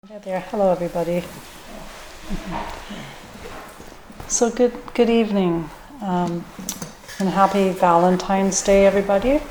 Hi there. Hello, everybody. So good evening, and happy Valentine's Day, everybody.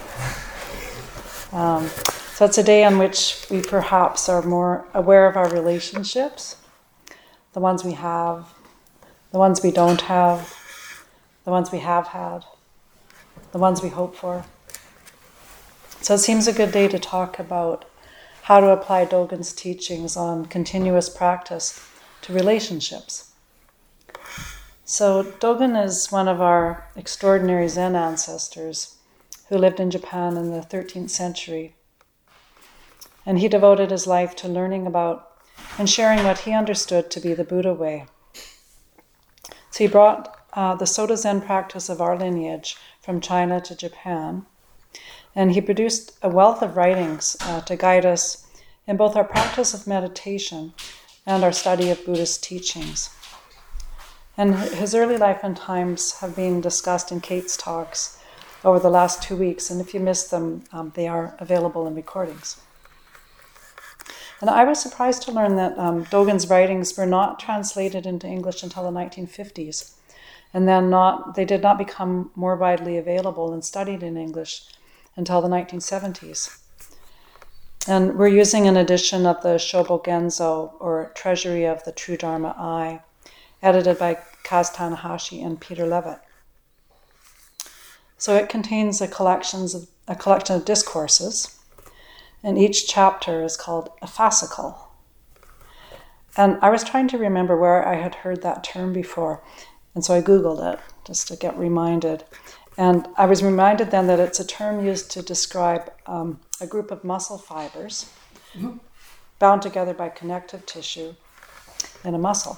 So it's a day on which we perhaps are more aware of our relationships, the ones we have, the ones we don't have, the ones we have had, the ones we hope for. So it seems a good day to talk about how to apply Dogen's teachings on continuous practice to relationships. So Dogen is one of our extraordinary Zen ancestors who lived in Japan in the 13th century. And he devoted his life to learning about and sharing what he understood to be the Buddha way. So he brought the Soto Zen practice of our lineage from China to Japan. And he produced a wealth of writings to guide us in both our practice of meditation and our study of Buddhist teachings. And his early life and times have been discussed in Kate's talks over the last 2 weeks. And if you missed them, they are available in recordings. And I was surprised to learn that Dogen's writings were not translated into English until the 1950s. And then they did not become more widely available and studied in English until the 1970s. And we're using an edition of the Shobo Genzo, or Treasury of the True Dharma Eye, edited by Kaz Tanahashi and Peter Levitt. So it contains a collection of discourses, and each chapter is called a fascicle. And I was trying to remember where I had heard that term before, and so I Googled it just to get reminded. And I was reminded then that it's a term used to describe a group of muscle fibers bound together by connective tissue in a muscle.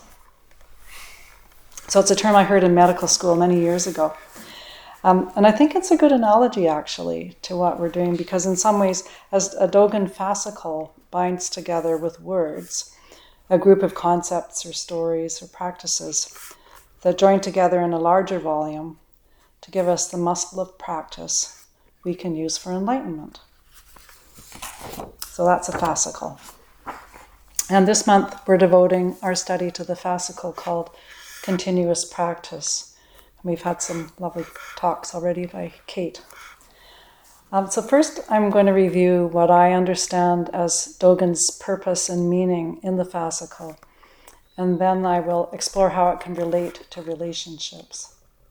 So it's a term I heard in medical school many years ago. And I think it's a good analogy, actually, to what we're doing, because in some ways, as a Dogen fascicle binds together with words, a group of concepts or stories or practices that join together in a larger volume to give us the muscle of practice we can use for enlightenment. So that's a fascicle. And this month we're devoting our study to the fascicle called Continuous Practice. And we've had some lovely talks already by Kate. So first I'm going to review what I understand as Dogen's purpose and meaning in the fascicle. And then I will explore how it can relate to relationships.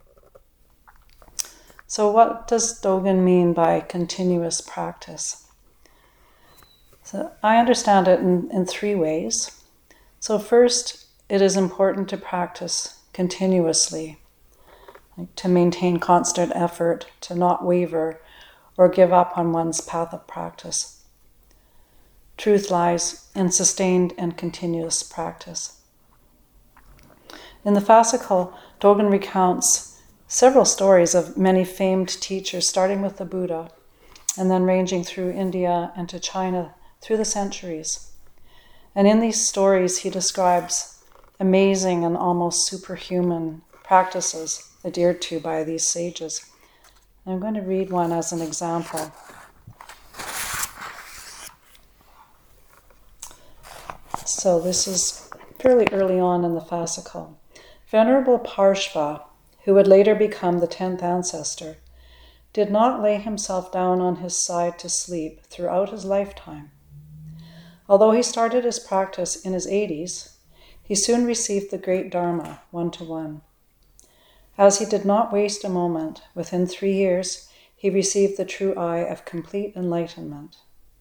So what does Dogen mean by continuous practice? So I understand it in 3 ways. So first, it is important to practice continuously, to maintain constant effort, to not waver or give up on one's path of practice. Truth lies in sustained and continuous practice. In the fascicle, Dogen recounts several stories of many famed teachers, starting with the Buddha, and then ranging through India and to China through the centuries. And in these stories, he describes amazing and almost superhuman practices adhered to by these sages. I'm going to read one as an example. So this is fairly early on in the fascicle. Venerable Parshva, who would later become the 10th ancestor, did not lay himself down on his side to sleep throughout his lifetime. Although he started his practice in his 80s, he soon received the great Dharma one-to-one. As he did not waste a moment, within 3 years, he received the true eye of complete enlightenment.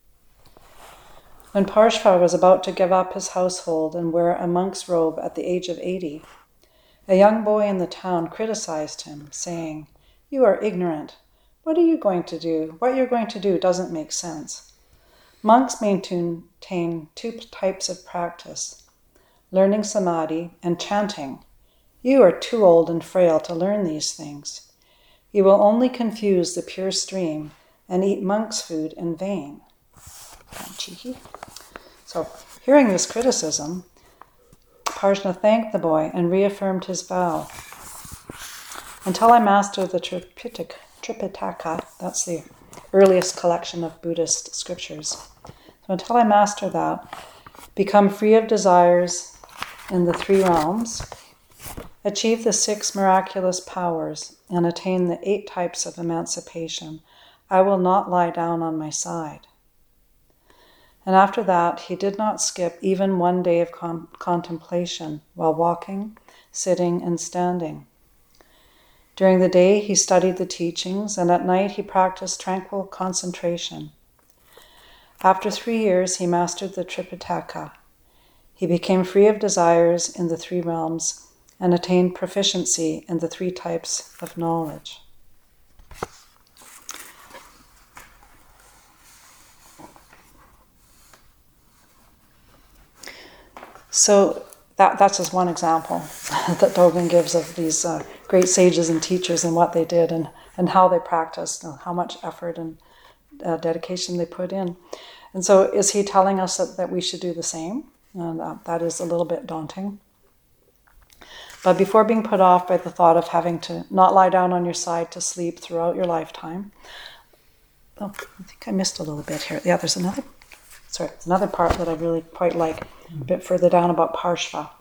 When Parshva was about to give up his household and wear a monk's robe at the age of 80, a young boy in the town criticized him, saying, "You are ignorant. What are you going to do? What you're going to do doesn't make sense. Monks maintain 2 types of practice, learning samadhi and chanting. You are too old and frail to learn these things. You will only confuse the pure stream and eat monk's food in vain." Cheeky. So, hearing this criticism, Parshva thanked the boy and reaffirmed his vow. "Until I master the Tripitaka, that's the earliest collection of Buddhist scriptures. So until I master that, become free of desires in the 3 realms, achieve the 6 miraculous powers, and attain the 8 types of emancipation, I will not lie down on my side. And after that, he did not skip even 1 day of contemplation while walking, sitting, and standing. During the day, he studied the teachings, and at night he practiced tranquil concentration. After 3 years, he mastered the Tripitaka. He became free of desires in the 3 realms and attained proficiency in the 3 types of knowledge. So that's just one example that Dogen gives of these great sages and teachers and what they did and how they practiced, and how much effort and dedication they put in. And so is he telling us that we should do the same? And that is a little bit daunting. But before being put off by the thought of having to not lie down on your side to sleep throughout your lifetime. Oh, I think I missed a little bit here. Yeah, there's another part that I really quite like, a bit further down about Parshva.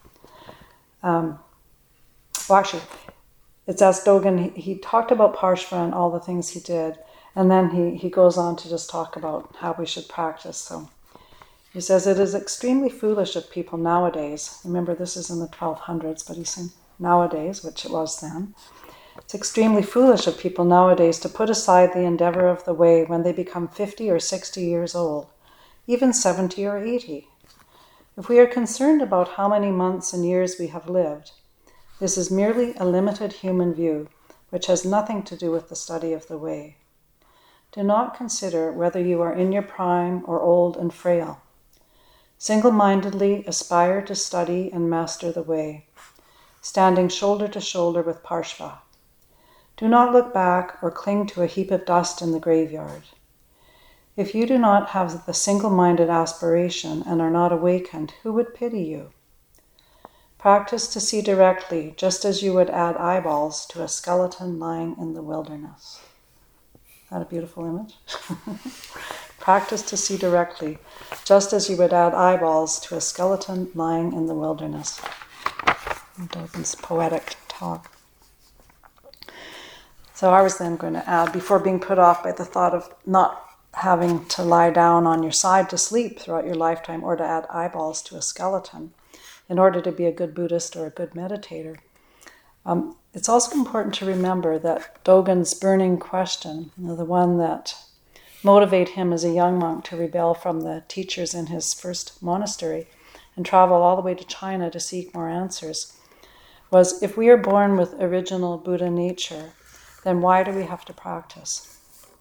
Actually, it's as Dogen, he talked about Parshva and all the things he did, and then he goes on to just talk about how we should practice. So he says, it is extremely foolish of people nowadays. Remember, this is in the 1200s, but he's saying nowadays, which it was then. It's extremely foolish of people nowadays to put aside the endeavor of the way when they become 50 or 60 years old, even 70 or 80. If we are concerned about how many months and years we have lived, this is merely a limited human view, which has nothing to do with the study of the way. Do not consider whether you are in your prime or old and frail. Single-mindedly aspire to study and master the way, standing shoulder to shoulder with Parshva. Do not look back or cling to a heap of dust in the graveyard. If you do not have the single-minded aspiration and are not awakened, who would pity you? Practice to see directly, just as you would add eyeballs to a skeleton lying in the wilderness. Isn't that a beautiful image? Practice to see directly, just as you would add eyeballs to a skeleton lying in the wilderness. Dogen's poetic talk. So I was then going to add, before being put off by the thought of not having to lie down on your side to sleep throughout your lifetime, or to add eyeballs to a skeleton in order to be a good Buddhist or a good meditator. It's also important to remember that Dogen's burning question, the one that motivated him as a young monk to rebel from the teachers in his first monastery and travel all the way to China to seek more answers, was, if we are born with original Buddha nature, then why do we have to practice?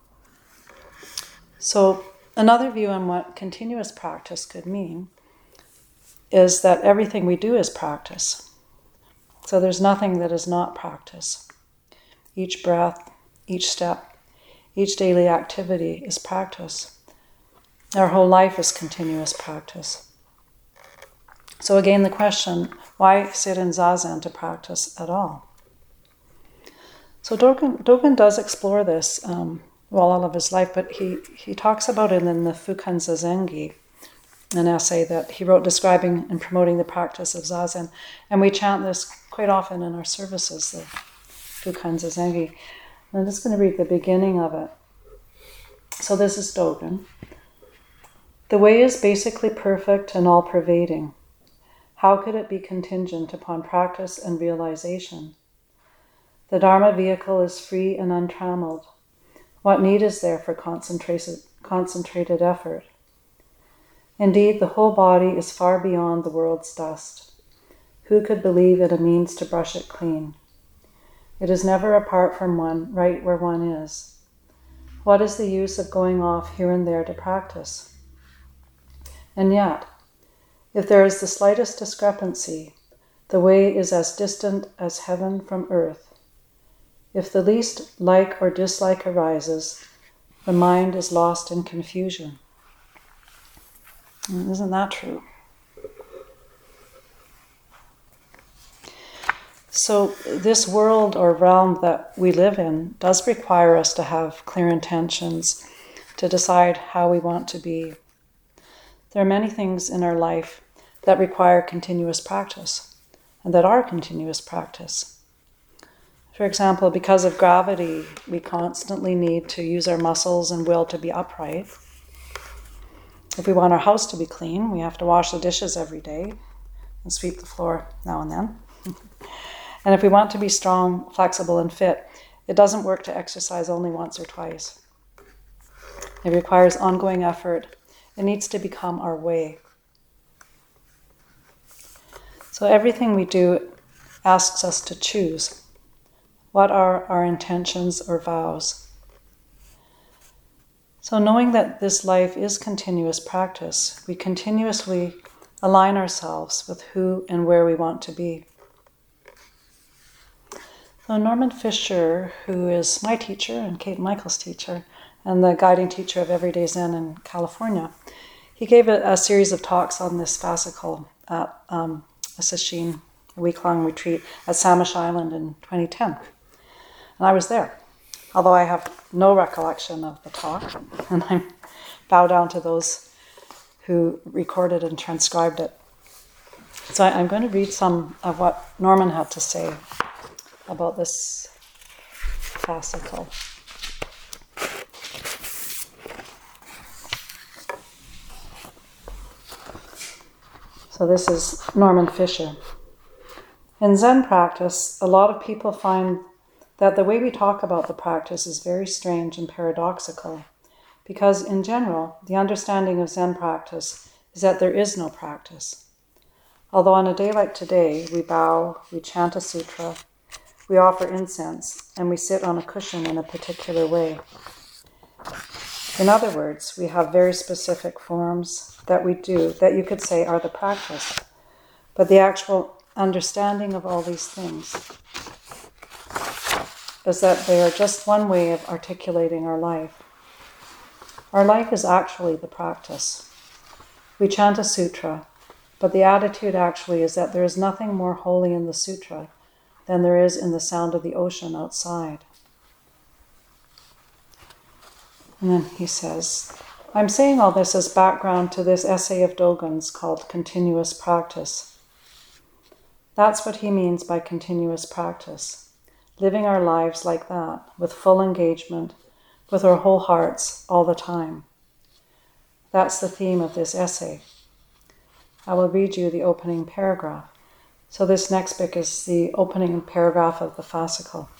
So another view on what continuous practice could mean is that everything we do is practice. So there's nothing that is not practice. Each breath, each step, each daily activity is practice. Our whole life is continuous practice. So again, the question, why sit in Zazen to practice at all? So Dogen does explore this all of his life, but he talks about it in the Fukan Zazengi, an essay that he wrote describing and promoting the practice of Zazen. And we chant this quite often in our services, the Fukan Zazengi. I'm just going to read the beginning of it. So this is Dogen. The way is basically perfect and all-pervading. How could it be contingent upon practice and realization? The Dharma vehicle is free and untrammeled. What need is there for concentrated effort? Indeed, the whole body is far beyond the world's dust. Who could believe it a means to brush it clean? It is never apart from one, right where one is. What is the use of going off here and there to practice? And yet, if there is the slightest discrepancy, the way is as distant as heaven from earth. If the least like or dislike arises, the mind is lost in confusion. Isn't that true? So this world or realm that we live in does require us to have clear intentions, to decide how we want to be. there are many things in our life that require continuous practice and that are continuous practice. For example, because of gravity, we constantly need to use our muscles and will to be upright. If we want our house to be clean, we have to wash the dishes every day and sweep the floor now and then. And if we want to be strong, flexible, and fit, it doesn't work to exercise only once or twice. It requires ongoing effort. It needs to become our way. So everything we do asks us to choose. What are our intentions or vows? So knowing that this life is continuous practice, we continuously align ourselves with who and where we want to be. So Norman Fisher, who is my teacher and Kate Michael's teacher, and the guiding teacher of Everyday Zen in California, he gave a series of talks on this fascicle at a sesshin, a week-long retreat at Samish Island in 2010. And I was there, although I have no recollection of the talk, and I bow down to those who recorded and transcribed it. So I'm going to read some of what Norman had to say about this fascicle. So this is Norman Fisher. In Zen practice, a lot of people find that the way we talk about the practice is very strange and paradoxical, because in general, the understanding of Zen practice is that there is no practice. Although on a day like today, we bow, we chant a sutra, we offer incense, and we sit on a cushion in a particular way. In other words, we have very specific forms that we do that you could say are the practice. But the actual understanding of all these things is that they are just one way of articulating our life. Our life is actually the practice. We chant a sutra, but the attitude actually is that there is nothing more holy in the sutra than there is in the sound of the ocean outside. And then he says, I'm saying all this as background to this essay of Dogen's called Continuous Practice. That's what he means by continuous practice, living our lives like that, with full engagement, with our whole hearts all the time. That's the theme of this essay. I will read you the opening paragraph. So this next bit is the opening paragraph of the fascicle.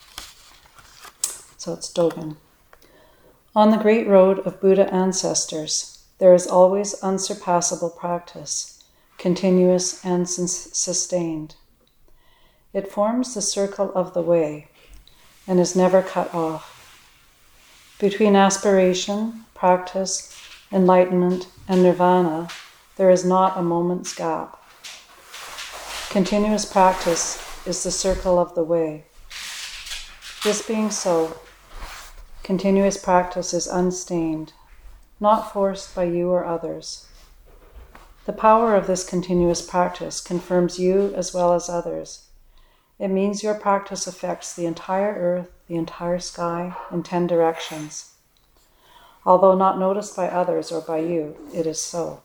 So it's Dogen. On the great road of Buddha ancestors, there is always unsurpassable practice, continuous and sustained. It forms the circle of the way and is never cut off. Between aspiration, practice, enlightenment, and nirvana, there is not a moment's gap. Continuous practice is the circle of the way. This being so, continuous practice is unstained, not forced by you or others. The power of this continuous practice confirms you as well as others. It means your practice affects the entire earth, the entire sky, in 10 directions. Although not noticed by others or by you, it is so.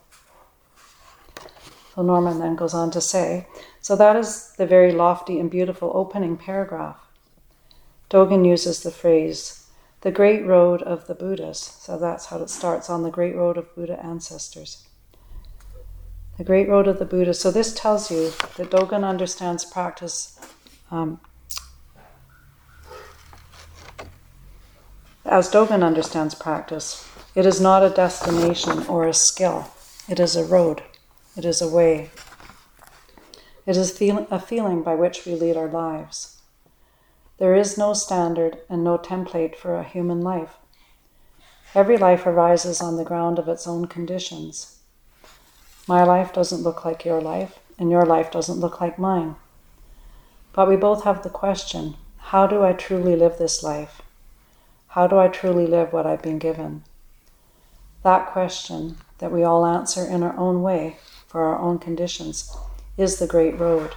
So Norman then goes on to say, so that is the very lofty and beautiful opening paragraph. Dogen uses the phrase, the great road of the Buddhas. So that's how it starts, on the great road of Buddha ancestors. The great road of the Buddhas. So this tells you that Dogen understands practice as Dogen understands practice. It is not a destination or a skill. It is a road. It is a way. It is a feeling by which we lead our lives. There is no standard and no template for a human life. Every life arises on the ground of its own conditions. My life doesn't look like your life, and your life doesn't look like mine. But we both have the question, how do I truly live this life? How do I truly live what I've been given? That question that we all answer in our own way, for our own conditions, is the great road.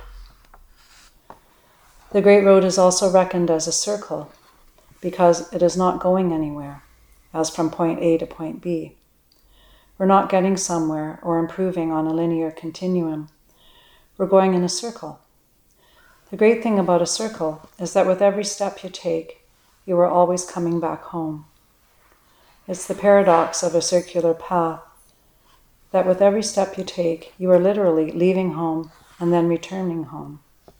The great road is also reckoned as a circle because it is not going anywhere, as from point A to point B. We're not getting somewhere or improving on a linear continuum. We're going in a circle. The great thing about a circle is that with every step you take, you are always coming back home. It's the paradox of a circular path, that with every step you take, you are literally leaving home and then returning home.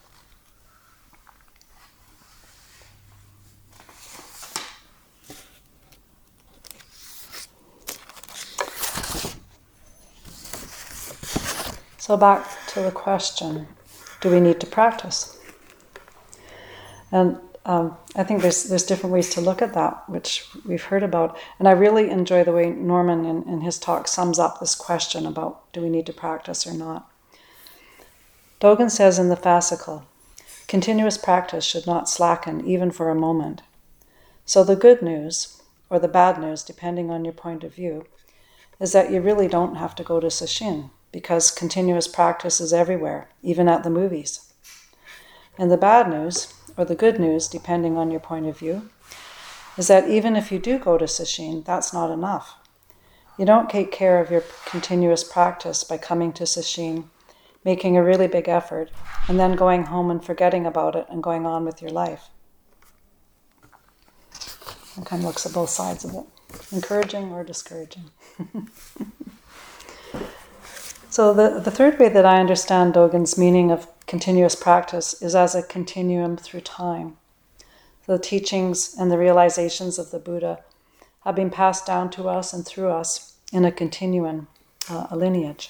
So back to the question, do we need to practice? And I think there's different ways to look at that, which we've heard about. And I really enjoy the way Norman in his talk sums up this question about do we need to practice or not. Dogen says in the fascicle, continuous practice should not slacken even for a moment. So the good news, or the bad news, depending on your point of view, is that you really don't have to go to Sesshin, because continuous practice is everywhere, even at the movies. And the bad news, or the good news, depending on your point of view, is that even if you do go to Sesshin, that's not enough. You don't take care of your continuous practice by coming to Sesshin, making a really big effort, and then going home and forgetting about it and going on with your life. It kind of looks at both sides of it, encouraging or discouraging. So the third way that I understand Dogen's meaning of continuous practice is as a continuum through time. The teachings and the realizations of the Buddha have been passed down to us and through us in a continuum, a lineage.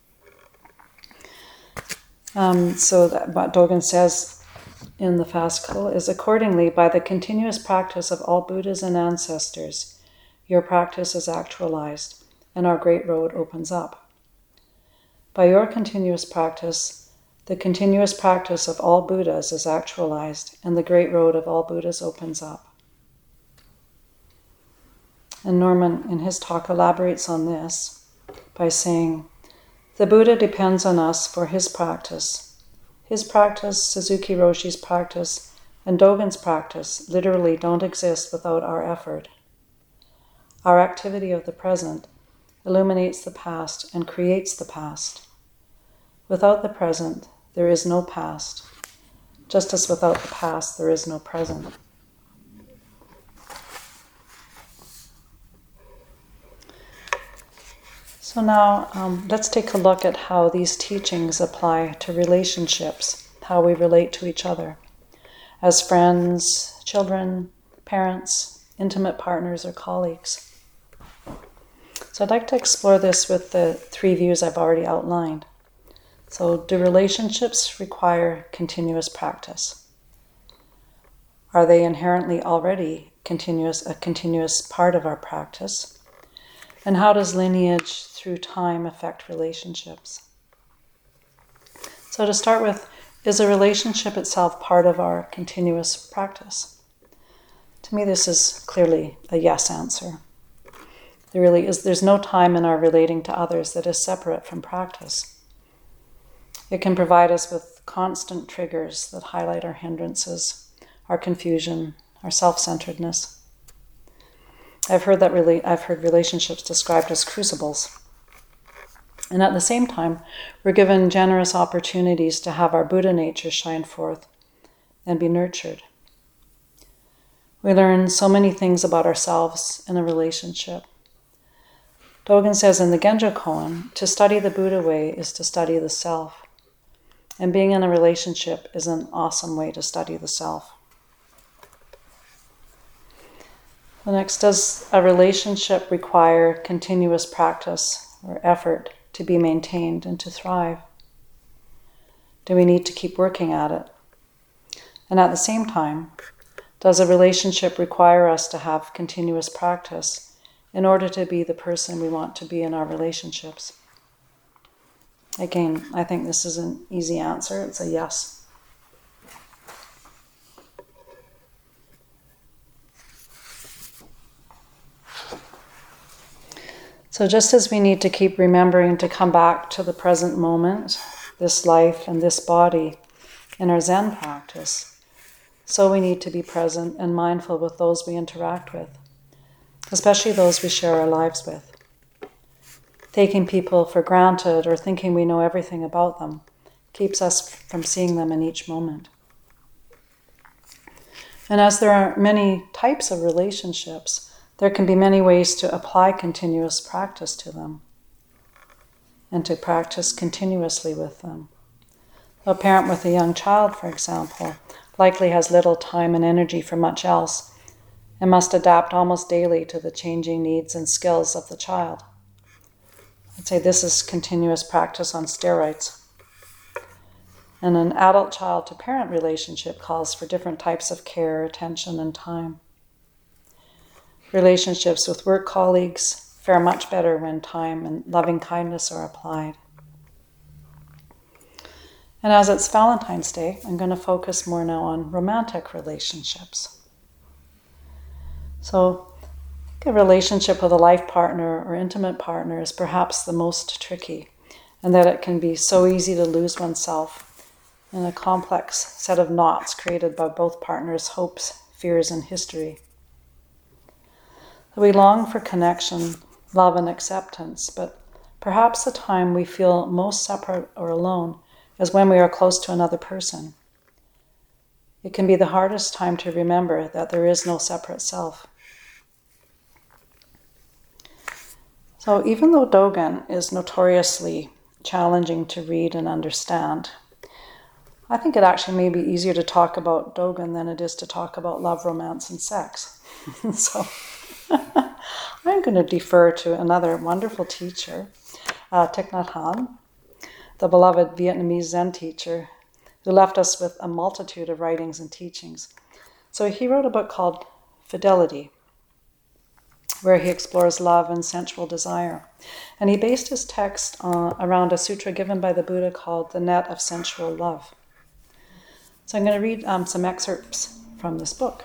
So that what Dogen says in the fascicle is, accordingly, by the continuous practice of all Buddhas and ancestors, your practice is actualized and our great road opens up. By your continuous practice, the continuous practice of all Buddhas is actualized, and the great road of all Buddhas opens up. And Norman, in his talk, elaborates on this by saying, the Buddha depends on us for his practice. His practice, Suzuki Roshi's practice, and Dogen's practice literally don't exist without our effort. Our activity of the present illuminates the past and creates the past. Without the present, there is no past, just as without the past, there is no present. So now, let's take a look at how these teachings apply to relationships, how we relate to each other, as friends, children, parents, intimate partners, or colleagues. So I'd like to explore this with the three views I've already outlined. So, do relationships require continuous practice? Are they inherently already a continuous part of our practice? And how does lineage through time affect relationships? So to start with, is a relationship itself part of our continuous practice? To me, this is clearly a yes answer. There's no time in our relating to others that is separate from practice. It can provide us with constant triggers that highlight our hindrances, our confusion, our self-centeredness. I've heard relationships described as crucibles. And at the same time, we're given generous opportunities to have our Buddha nature shine forth and be nurtured. We learn so many things about ourselves in a relationship. Dogen says in the Genjo Koan, to study the Buddha way is to study the self. And being in a relationship is an awesome way to study the self. The next, does a relationship require continuous practice or effort to be maintained and to thrive? Do we need to keep working at it? And at the same time, does a relationship require us to have continuous practice in order to be the person we want to be in our relationships? Again, I think this is an easy answer. It's a yes. So just as we need to keep remembering to come back to the present moment, this life and this body in our Zen practice, so we need to be present and mindful with those we interact with, especially those we share our lives with. Taking people for granted or thinking we know everything about them keeps us from seeing them in each moment. And as there are many types of relationships, there can be many ways to apply continuous practice to them and to practice continuously with them. A parent with a young child, for example, likely has little time and energy for much else and must adapt almost daily to the changing needs and skills of the child. I'd say this is continuous practice on steroids. And an adult child-to-parent relationship calls for different types of care, attention, and time. Relationships with work colleagues fare much better when time and loving kindness are applied. And as it's Valentine's Day, I'm going to focus more now on romantic relationships. So, a relationship with a life partner or intimate partner is perhaps the most tricky, and that it can be so easy to lose oneself in a complex set of knots created by both partners' hopes, fears, and history. We long for connection, love, and acceptance, but perhaps the time we feel most separate or alone is when we are close to another person. It can be the hardest time to remember that there is no separate self. So even though Dogen is notoriously challenging to read and understand, I think it actually may be easier to talk about Dogen than it is to talk about love, romance, and sex. So I'm going to defer to another wonderful teacher, Thich Nhat Hanh, the beloved Vietnamese Zen teacher who left us with a multitude of writings and teachings. So he wrote a book called Fidelity, where he explores love and sensual desire. And he based his text around a sutra given by the Buddha called The Net of Sensual Love. So I'm going to read some excerpts from this book.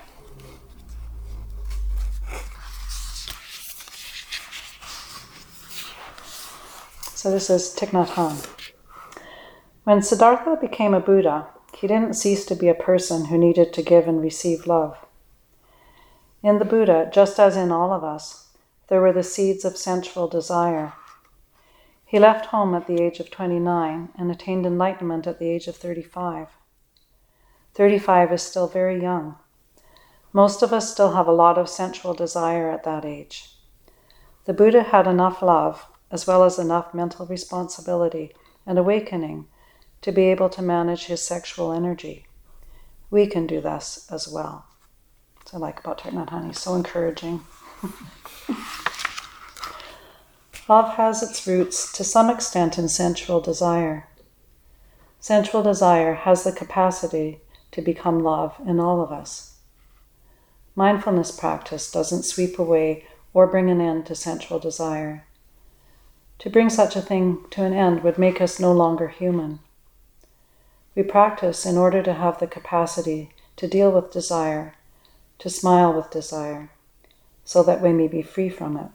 So this is Thich Nhat Hanh. When Siddhartha became a Buddha, he didn't cease to be a person who needed to give and receive love. In the Buddha, just as in all of us, there were the seeds of sensual desire. He left home at the age of 29 and attained enlightenment at the age of 35. 35 is still very young. Most of us still have a lot of sensual desire at that age. The Buddha had enough love, as well as enough mental responsibility and awakening to be able to manage his sexual energy. We can do this as well. I like about Thich Nhat Hanh, he's so encouraging. Love has its roots to some extent in sensual desire. Sensual desire has the capacity to become love in all of us. Mindfulness practice doesn't sweep away or bring an end to sensual desire. To bring such a thing to an end would make us no longer human. We practice in order to have the capacity to deal with desire, to smile with desire, so that we may be free from it.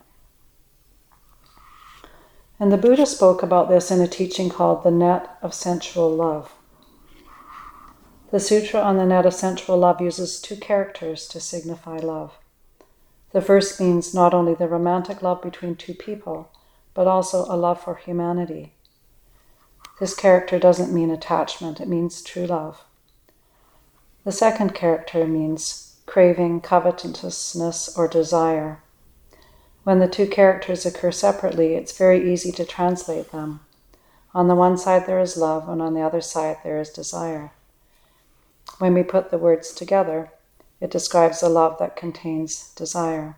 And the Buddha spoke about this in a teaching called The Net of Sensual Love. The Sutra on the Net of Sensual Love uses two characters to signify love. The first means not only the romantic love between two people, but also a love for humanity. This character doesn't mean attachment, it means true love. The second character means craving, covetousness, or desire. When the two characters occur separately, it's very easy to translate them. On the one side there is love, and on the other side there is desire. When we put the words together, it describes a love that contains desire.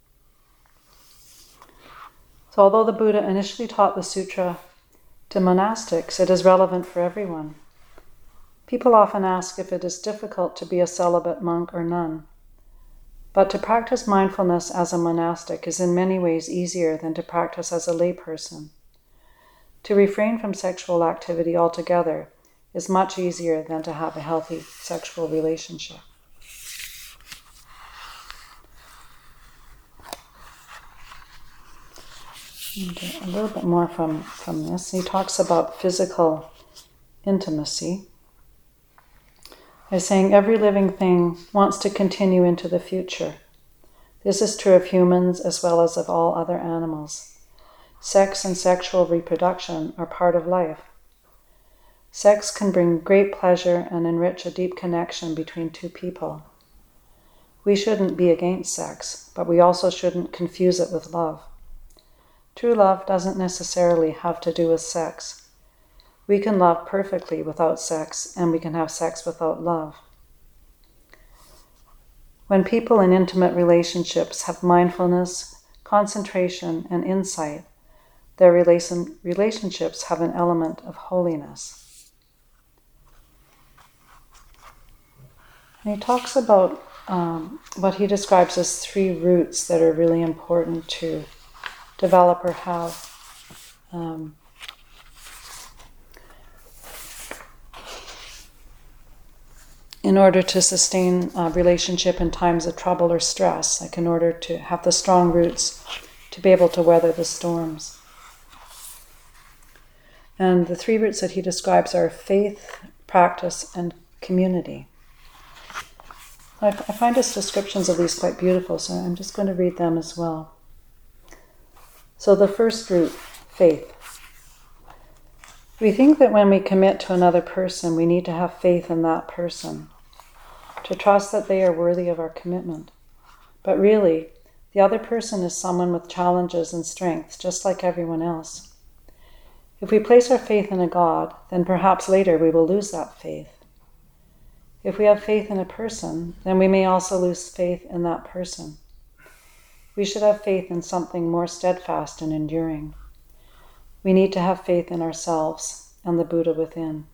So although the Buddha initially taught the sutra to monastics, it is relevant for everyone. People often ask if it is difficult to be a celibate monk or nun. But to practice mindfulness as a monastic is in many ways easier than to practice as a layperson. To refrain from sexual activity altogether is much easier than to have a healthy sexual relationship. A little bit more from this. He talks about physical intimacy by saying every living thing wants to continue into the future. This is true of humans as well as of all other animals. Sex and sexual reproduction are part of life. Sex can bring great pleasure and enrich a deep connection between two people. We shouldn't be against sex, but we also shouldn't confuse it with love. True love doesn't necessarily have to do with sex. We can love perfectly without sex, and we can have sex without love. When people in intimate relationships have mindfulness, concentration, and insight, their relationships have an element of holiness. And he talks about what he describes as 3 roots that are really important to develop or have. In order to sustain a relationship in times of trouble or stress, like in order to have the strong roots to be able to weather the storms. And the 3 roots that he describes are faith, practice, and community. I find his descriptions of these quite beautiful, so I'm just going to read them as well. So the first root, faith. We think that when we commit to another person, we need to have faith in that person, to trust that they are worthy of our commitment. But really, the other person is someone with challenges and strengths, just like everyone else. If we place our faith in a God, then perhaps later we will lose that faith. If we have faith in a person, then we may also lose faith in that person. We should have faith in something more steadfast and enduring. We need to have faith in ourselves and the Buddha within.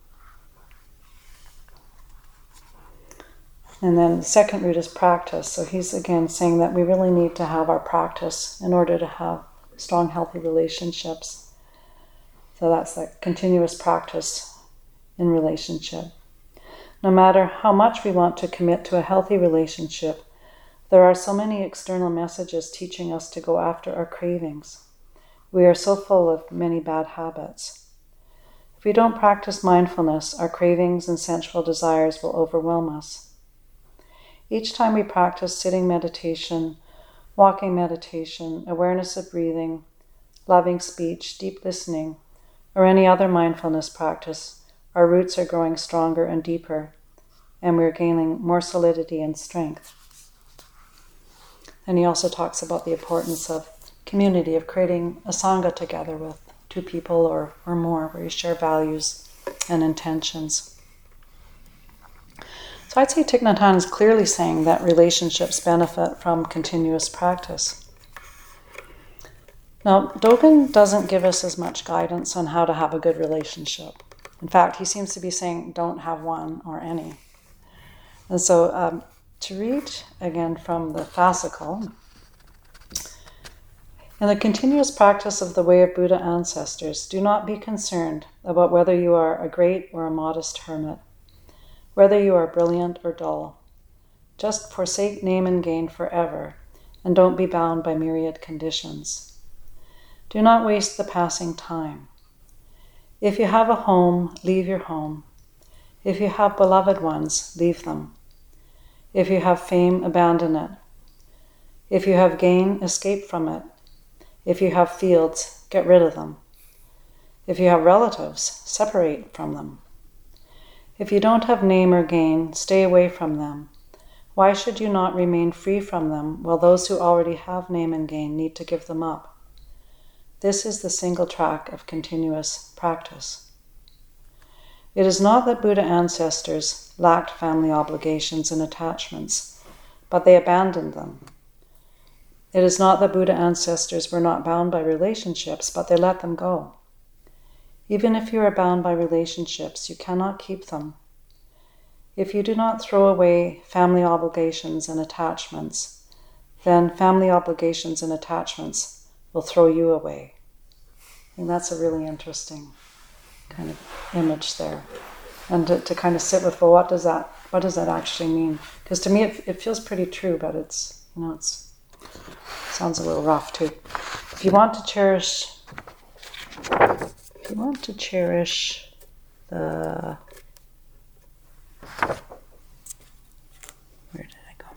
And then the second root is practice. So he's again saying that we really need to have our practice in order to have strong, healthy relationships. So that's that continuous practice in relationship. No matter how much we want to commit to a healthy relationship, there are so many external messages teaching us to go after our cravings. We are so full of many bad habits. If we don't practice mindfulness, our cravings and sensual desires will overwhelm us. Each time we practice sitting meditation, walking meditation, awareness of breathing, loving speech, deep listening, or any other mindfulness practice, our roots are growing stronger and deeper, and we're gaining more solidity and strength. And he also talks about the importance of community, of creating a sangha together with 2 people or more, where you share values and intentions. So I'd say Thich Nhat Hanh is clearly saying that relationships benefit from continuous practice. Now, Dogen doesn't give us as much guidance on how to have a good relationship. In fact, he seems to be saying don't have one or any. And so to read again from the fascicle, in the continuous practice of the way of Buddha ancestors, do not be concerned about whether you are a great or a modest hermit, whether you are brilliant or dull. Just forsake name and gain forever, and don't be bound by myriad conditions. Do not waste the passing time. If you have a home, leave your home. If you have beloved ones, leave them. If you have fame, abandon it. If you have gain, escape from it. If you have fields, get rid of them. If you have relatives, separate from them. If you don't have name or gain, stay away from them. Why should you not remain free from them, while those who already have name and gain need to give them up? This is the single track of continuous practice. It is not that Buddha ancestors lacked family obligations and attachments, but they abandoned them. It is not that Buddha ancestors were not bound by relationships, but they let them go. Even if you are bound by relationships, you cannot keep them. If you do not throw away family obligations and attachments, then family obligations and attachments will throw you away. And that's a really interesting kind of image there. And to kind of sit with, well, what does that actually mean? Because to me it feels pretty true, but it sounds a little rough too. If you want to cherish the, where did I go?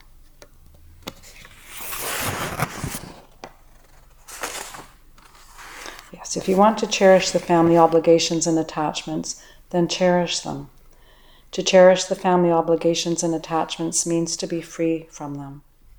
So if you want to cherish the family obligations and attachments, then cherish them. To cherish the family obligations and attachments means to be free from them.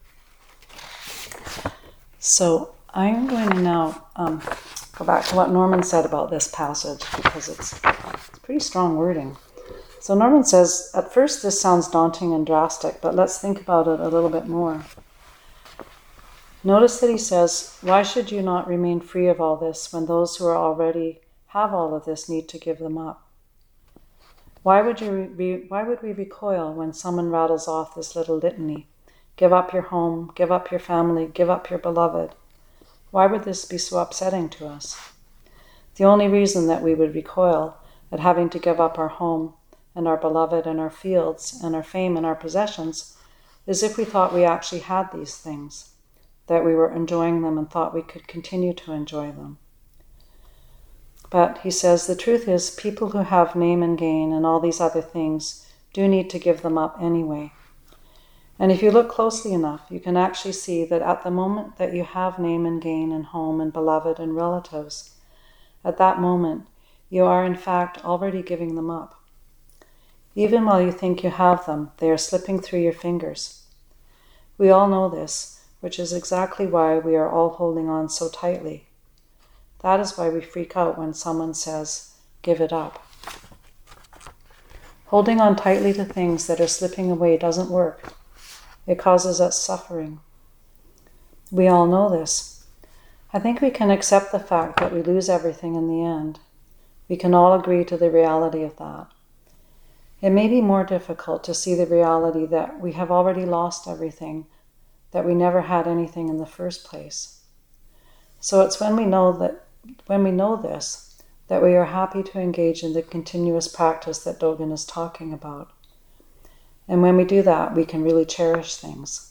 So I'm going to now go back to what Norman said about this passage, because it's pretty strong wording. So Norman says, at first this sounds daunting and drastic, but let's think about it a little bit more. Notice that he says, why should you not remain free of all this when those who are already have all of this need to give them up? Why would we recoil when someone rattles off this little litany? Give up your home, give up your family, give up your beloved. Why would this be so upsetting to us? The only reason that we would recoil at having to give up our home and our beloved and our fields and our fame and our possessions is if we thought we actually had these things, that we were enjoying them and thought we could continue to enjoy them. But he says the truth is people who have name and gain and all these other things do need to give them up anyway. And if you look closely enough, you can actually see that at the moment that you have name and gain and home and beloved and relatives, at that moment you are in fact already giving them up. Even while you think you have them, they are slipping through your fingers. We all know this, which is exactly why we are all holding on so tightly. That is why we freak out when someone says, give it up. Holding on tightly to things that are slipping away doesn't work. It causes us suffering. We all know this. I think we can accept the fact that we lose everything in the end. We can all agree to the reality of that. It may be more difficult to see the reality that we have already lost everything, that we never had anything in the first place. So it's when we know this, that we are happy to engage in the continuous practice that Dogen is talking about. And when we do that, we can really cherish things.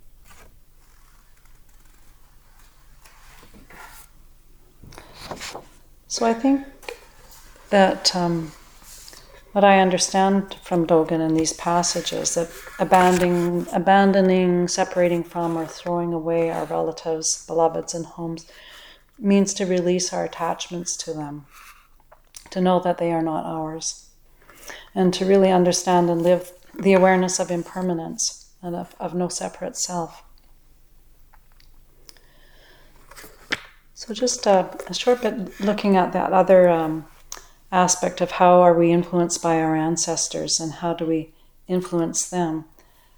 So I think that what I understand from Dogen in these passages, that abandoning, separating from, or throwing away our relatives, beloveds, and homes means to release our attachments to them, to know that they are not ours, and to really understand and live the awareness of impermanence and of no separate self. So just a short bit looking at that other aspect of how are we influenced by our ancestors and how do we influence them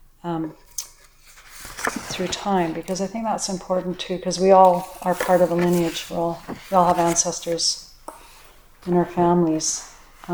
through time, because I think that's important too, because we all are part of a lineage. We all have ancestors in our families.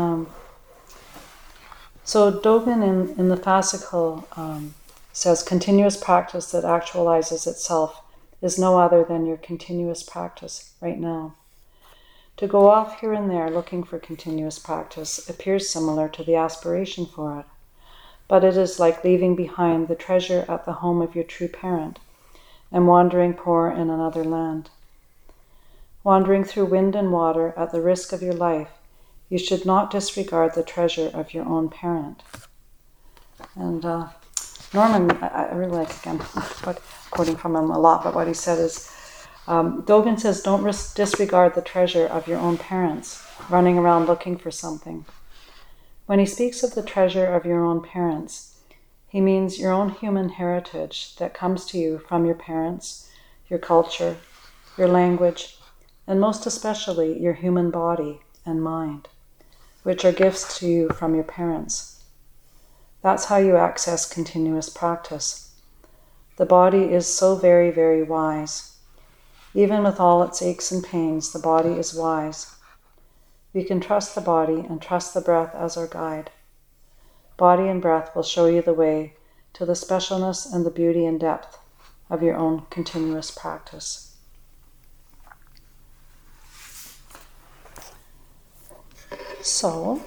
So Dogen in the fascicle says, continuous practice that actualizes itself is no other than your continuous practice right now. To go off here and there looking for continuous practice appears similar to the aspiration for it, but it is like leaving behind the treasure at the home of your true parent and wandering poor in another land. Wandering through wind and water at the risk of your life, you should not disregard the treasure of your own parent. And Norman, I really like, again, quoting from him a lot, but what he said is, Dogen says, don't disregard the treasure of your own parents, running around looking for something. When he speaks of the treasure of your own parents, he means your own human heritage that comes to you from your parents, your culture, your language, and most especially your human body and mind, which are gifts to you from your parents. That's how you access continuous practice. The body is so very, very wise. Even with all its aches and pains, the body is wise. We can trust the body and trust the breath as our guide. Body and breath will show you the way to the specialness and the beauty and depth of your own continuous practice. So,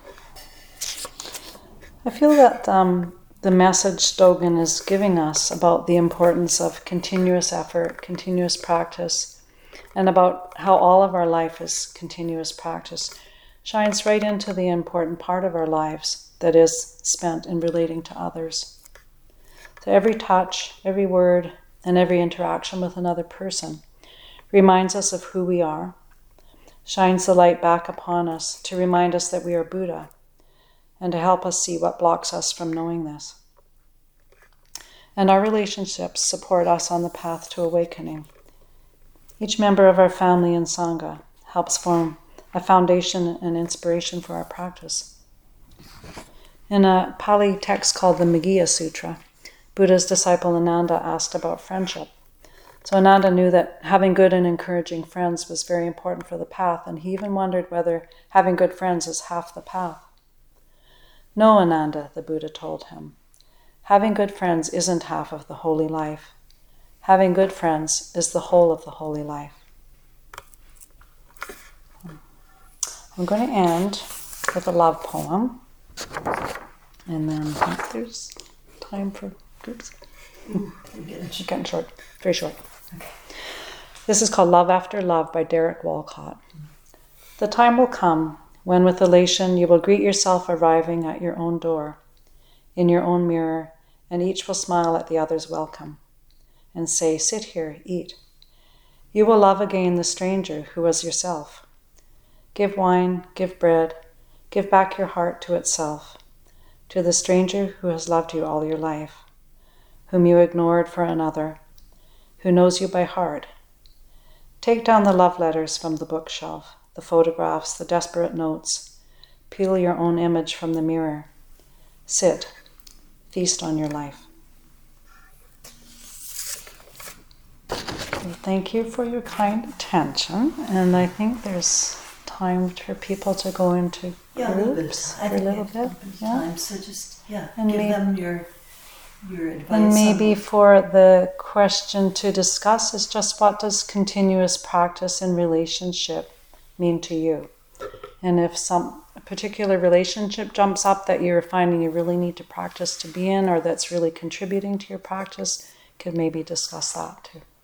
I feel that the message Dogen is giving us about the importance of continuous effort, continuous practice, and about how all of our life is continuous practice shines right into the important part of our lives that is spent in relating to others. So every touch, every word, and every interaction with another person reminds us of who we are, shines the light back upon us to remind us that we are Buddha and to help us see what blocks us from knowing this. And our relationships support us on the path to awakening. Each member of our family and Sangha helps form a foundation and inspiration for our practice. In a Pali text called the Maggiya Sutra, Buddha's disciple Ananda asked about friendship. So Ananda knew that having good and encouraging friends was very important for the path, and he even wondered whether having good friends is half the path. No, Ananda, the Buddha told him. Having good friends isn't half of the holy life. Having good friends is the whole of the holy life. I'm going to end with a love poem, and then I think there's time for groups. It's getting short, very short. Okay. This is called Love After Love by Derek Walcott. The time will come when with elation you will greet yourself arriving at your own door, in your own mirror, and each will smile at the other's welcome and say, "Sit here, eat." You will love again the stranger who was yourself. Give wine, give bread, give back your heart to itself, to the stranger who has loved you all your life, whom you ignored for another, who knows you by heart. Take down the love letters from the bookshelf, the photographs, the desperate notes. Peel your own image from the mirror. Sit, feast on your life. Well, thank you for your kind attention, and I think there's time for people to go into groups for a little bit. Time, so just and give them your advice. And maybe for the question to discuss is just, what does continuous practice in relationship mean to you? And if some particular relationship jumps up that you're finding you really need to practice to be in, or that's really contributing to your practice, could maybe discuss that too.